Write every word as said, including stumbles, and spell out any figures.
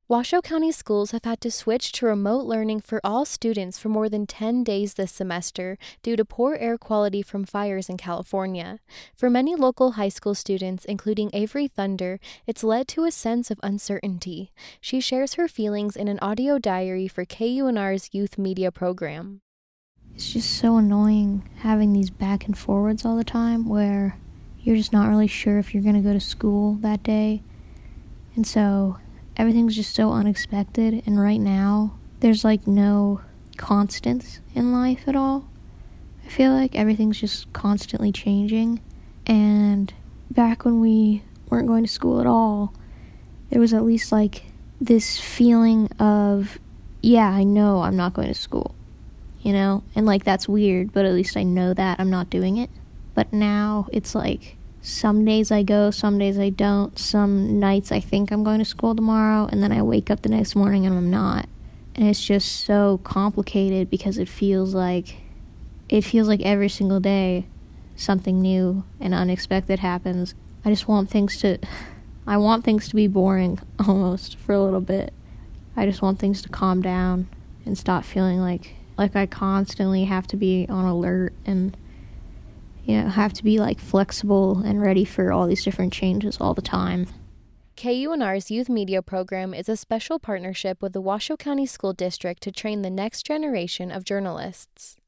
Washoe County schools have had to switch to remote learning for all students for more than ten days this semester due to poor air quality from fires in California. For many local high school students, including Avery Thunder, it's led to a sense of uncertainty. She shares her feelings in an audio diary for K U N R's youth media program. It's just so annoying having these back and forwards all the time where you're just not really sure if you're going to go to school that day. And so everything's just so unexpected, and right now, there's like no constants in life at all. I feel like everything's just constantly changing, and back when we weren't going to school at all, there was at least like this feeling of, yeah, I know I'm not going to school, you know? And like, that's weird, but at least I know that I'm not doing it. But now it's like, some days I go, some days I don't. Some nights I think I'm going to school tomorrow, and then I wake up the next morning and I'm not. And it's just so complicated because it feels like, it feels like every single day something new and unexpected happens. I just want things to, I want things to be boring almost for a little bit. I just want things to calm down and stop feeling like, like I constantly have to be on alert and, you know, have to be like flexible and ready for all these different changes all the time. K U N R's youth media program is a special partnership with the Washoe County School District to train the next generation of journalists.